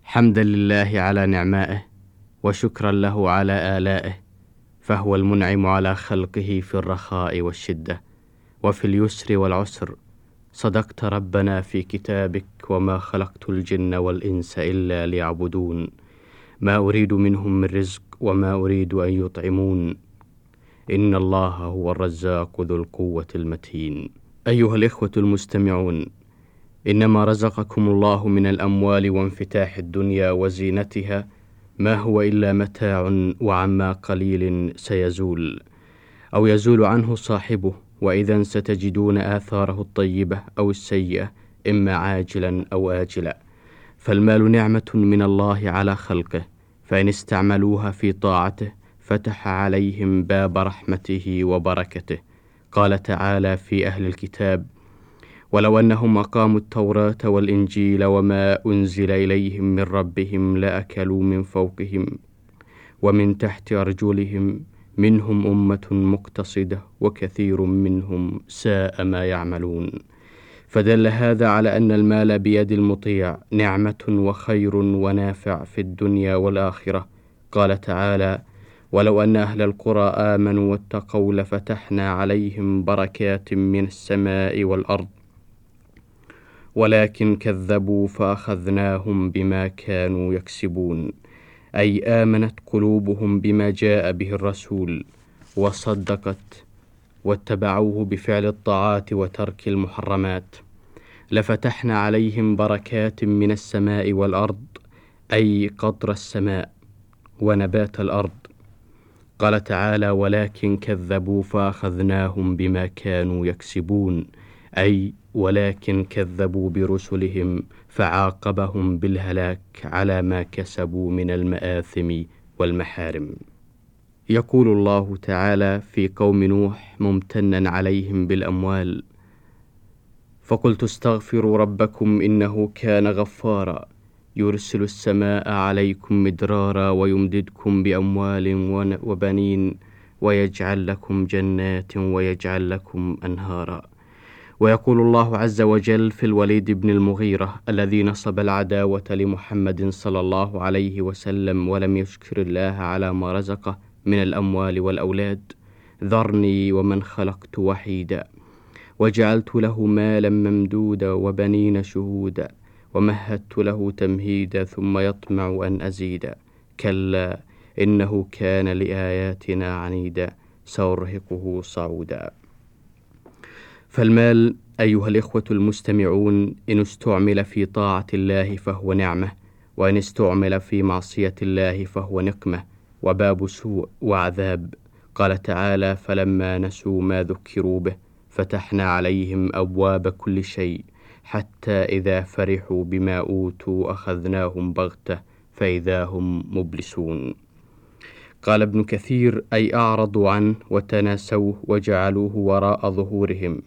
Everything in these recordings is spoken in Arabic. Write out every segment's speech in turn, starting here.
حمدا لله على نعمائه وشكرا له على آلائه، فهو المنعم على خلقه في الرخاء والشدة وفي اليسر والعسر. صدقت ربنا في كتابك: وما خلقت الجن والإنس إلا ليعبدون، ما أريد منهم من رزق وما أريد أن يطعمون، إن الله هو الرزاق ذو القوة المتين. أيها الإخوة المستمعون، إنما رزقكم الله من الأموال وانفتاح الدنيا وزينتها ما هو إلا متاع، وعما قليل سيزول أو يزول عنه صاحبه، وإذا ستجدون آثاره الطيبة أو السيئة، إما عاجلا أو آجلا. فالمال نعمة من الله على خلقه، فإن استعملوها في طاعته فتح عليهم باب رحمته وبركته. قال تعالى في أهل الكتاب: ولو أنهم أقاموا التوراة والإنجيل وما أنزل إليهم من ربهم لأكلوا من فوقهم ومن تحت أرجلهم، منهم أمة مقتصدة وكثير منهم ساء ما يعملون. فدل هذا على أن المال بيد المطيع نعمة وخير ونافع في الدنيا والآخرة. قال تعالى: ولو أن أهل القرى آمنوا واتقوا لفتحنا عليهم بركات من السماء والأرض ولكن كذبوا فأخذناهم بما كانوا يكسبون. أي آمنت قلوبهم بما جاء به الرسول وصدقت واتبعوه بفعل الطاعات وترك المحرمات، لفتحنا عليهم بركات من السماء والأرض، أي قطر السماء ونبات الأرض. قال تعالى: ولكن كذبوا فأخذناهم بما كانوا يكسبون، أي ولكن كذبوا برسلهم فعاقبهم بالهلاك على ما كسبوا من المآثم والمحارم. يقول الله تعالى في قوم نوح ممتنا عليهم بالأموال: فقلت استغفروا ربكم إنه كان غفارا يرسل السماء عليكم مدرارا ويمددكم بأموال وبنين ويجعل لكم جنات ويجعل لكم أنهارا. ويقول الله عز وجل في الوليد بن المغيرة الذي نصب العداوة لمحمد صلى الله عليه وسلم ولم يشكر الله على ما رزقه من الأموال والأولاد: ذرني ومن خلقت وحيدا وجعلت له مالا ممدودا وبنين شهودا ومهدت له تمهيدا ثم يطمع أن أزيدا كلا إنه كان لآياتنا عنيدا سأرهقه صعودا. فالمال أيها الإخوة المستمعون إن استعمل في طاعة الله فهو نعمة، وإن استعمل في معصية الله فهو نقمة وباب سوء وعذاب. قال تعالى: فلما نسوا ما ذكروا به فتحنا عليهم أبواب كل شيء حتى إذا فرحوا بما أوتوا أخذناهم بغتة فإذا هم مبلسون. قال ابن كثير: أي أعرضوا عنه وتناسوه وجعلوه وراء ظهورهم.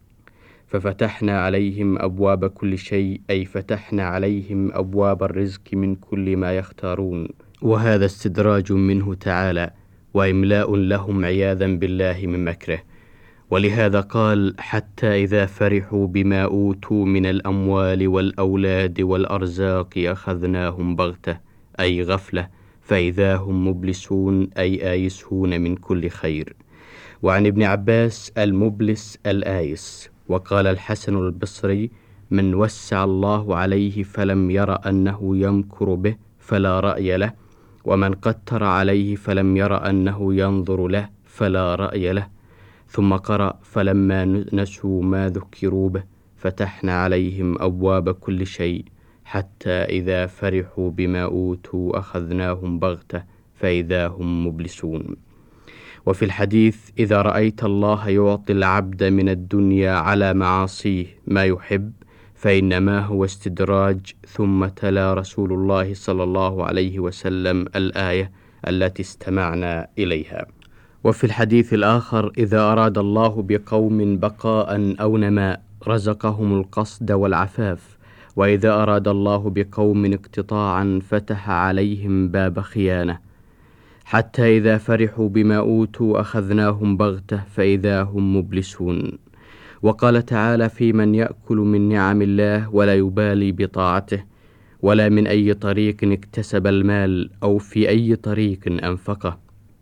ففتحنا عليهم أبواب كل شيء، أي فتحنا عليهم أبواب الرزق من كل ما يختارون، وهذا استدراج منه تعالى وإملاء لهم عياذا بالله من مكره. ولهذا قال: حتى إذا فرحوا بما أوتوا من الأموال والأولاد والأرزاق أخذناهم بغتة، أي غفلة، فإذا هم مبلسون، أي آيسون من كل خير. وعن ابن عباس: المبلس الآيس. وقال الحسن البصري: من وسع الله عليه فلم ير أنه يمكر به فلا رأي له، ومن قتر عليه فلم ير أنه ينظر له فلا رأي له. ثم قرأ: فلما نسوا ما ذكروا به فتحنا عليهم أبواب كل شيء حتى إذا فرحوا بما أوتوا أخذناهم بغتة فإذا هم مبلسون. وفي الحديث: إذا رأيت الله يعطي العبد من الدنيا على معاصيه ما يحب فإنما هو استدراج. ثم تلا رسول الله صلى الله عليه وسلم الآية التي استمعنا إليها. وفي الحديث الآخر: إذا أراد الله بقوم بقاء أو نماء رزقهم القصد والعفاف، وإذا أراد الله بقوم اقتطاعا فتح عليهم باب خيانة، حتى إذا فرحوا بما أوتوا أخذناهم بغتة فإذا هم مبلسون. وقال تعالى في من يأكل من نعم الله ولا يبالي بطاعته: ولا من أي طريق اكتسب المال أو في أي طريق أنفقه.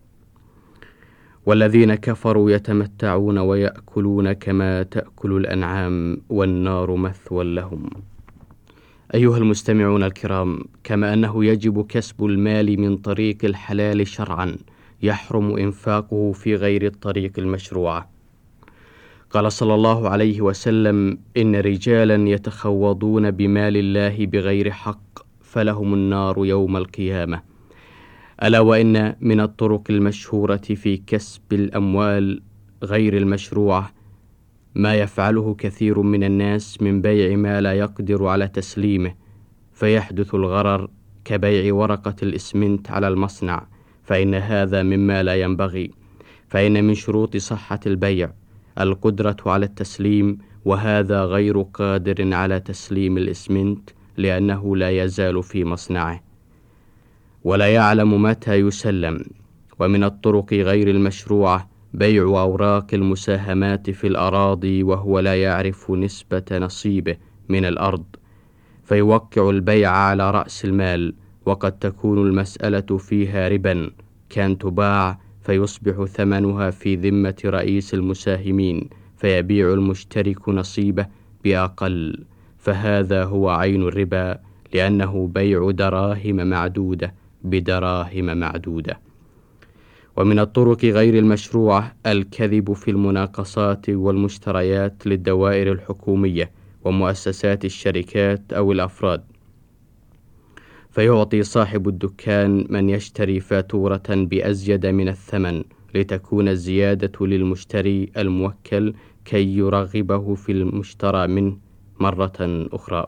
والذين كفروا يتمتعون ويأكلون كما تأكل الأنعام والنار مثوى لهم. أيها المستمعون الكرام، كما أنه يجب كسب المال من طريق الحلال شرعا، يحرم إنفاقه في غير الطريق المشروعة. قال صلى الله عليه وسلم: إن رجالا يتخوضون بمال الله بغير حق فلهم النار يوم القيامة. ألا وإن من الطرق المشهورة في كسب الأموال غير المشروعة ما يفعله كثير من الناس من بيع ما لا يقدر على تسليمه فيحدث الغرر، كبيع ورقة الإسمنت على المصنع، فإن هذا مما لا ينبغي، فإن من شروط صحة البيع القدرة على التسليم، وهذا غير قادر على تسليم الإسمنت لأنه لا يزال في مصنعه ولا يعلم متى يسلم. ومن الطرق غير المشروعة بيع أوراق المساهمات في الأراضي وهو لا يعرف نسبة نصيبه من الأرض، فيوقع البيع على رأس المال، وقد تكون المسألة فيها ربا، كان تباع فيصبح ثمنها في ذمة رئيس المساهمين، فيبيع المشترك نصيبه بأقل، فهذا هو عين الربا، لأنه بيع دراهم معدودة بدراهم معدودة. ومن الطرق غير المشروعة الكذب في المناقصات والمشتريات للدوائر الحكومية ومؤسسات الشركات أو الأفراد، فيعطي صاحب الدكان من يشتري فاتورة بأزيد من الثمن لتكون الزيادة للمشتري الموكل كي يرغبه في المشترى منه مرة أخرى.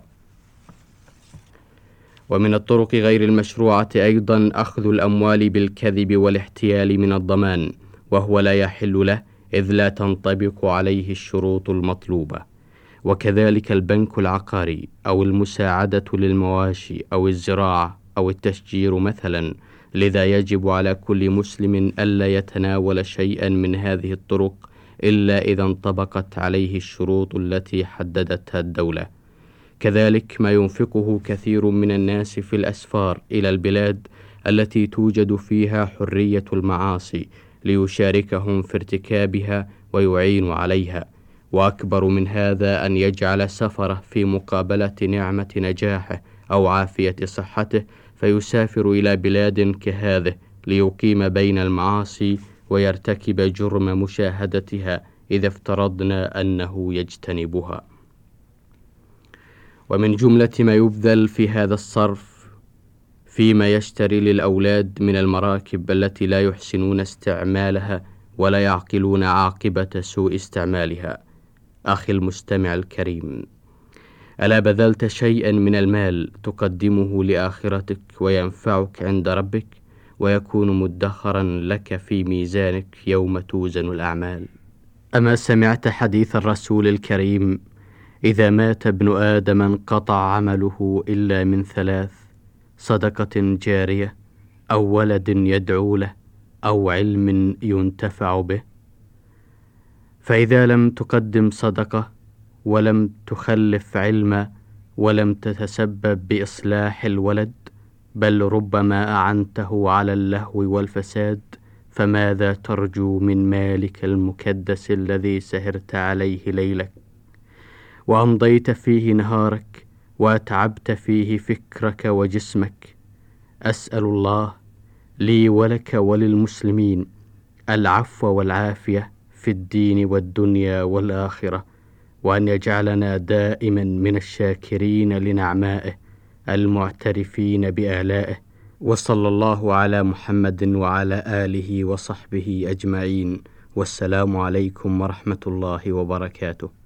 ومن الطرق غير المشروعة أيضا أخذ الأموال بالكذب والاحتيال من الضمان، وهو لا يحل له إذ لا تنطبق عليه الشروط المطلوبة. وكذلك البنك العقاري أو المساعدة للمواشي أو الزراعة أو التشجير مثلا. لذا يجب على كل مسلم ألا يتناول شيئا من هذه الطرق إلا إذا انطبقت عليه الشروط التي حددتها الدولة. كذلك ما ينفقه كثير من الناس في الأسفار إلى البلاد التي توجد فيها حرية المعاصي ليشاركهم في ارتكابها ويعين عليها. وأكبر من هذا أن يجعل سفره في مقابلة نعمة نجاحه أو عافية صحته، فيسافر إلى بلاد كهذه ليقيم بين المعاصي ويرتكب جرم مشاهدتها إذا افترضنا أنه يجتنبها. ومن جملة ما يبذل في هذا الصرف فيما يشتري للأولاد من المراكب التي لا يحسنون استعمالها ولا يعقلون عاقبة سوء استعمالها. أخي المستمع الكريم، ألا بذلت شيئا من المال تقدمه لآخرتك وينفعك عند ربك ويكون مدخرا لك في ميزانك يوم توزن الأعمال؟ أما سمعت حديث الرسول الكريم: إذا مات ابن آدم انقطع عمله إلا من ثلاث: صدقة جارية أو ولد يدعو له أو علم ينتفع به. فإذا لم تقدم صدقة ولم تخلف علما ولم تتسبب بإصلاح الولد، بل ربما أعنته على اللهو والفساد، فماذا ترجو من مالك المكدس الذي سهرت عليه ليلك وأمضيت فيه نهارك وأتعبت فيه فكرك وجسمك؟ أسأل الله لي ولك وللمسلمين العفو والعافية في الدين والدنيا والآخرة، وأن يجعلنا دائما من الشاكرين لنعمائه المعترفين بآلائه. وصلى الله على محمد وعلى آله وصحبه أجمعين، والسلام عليكم ورحمة الله وبركاته.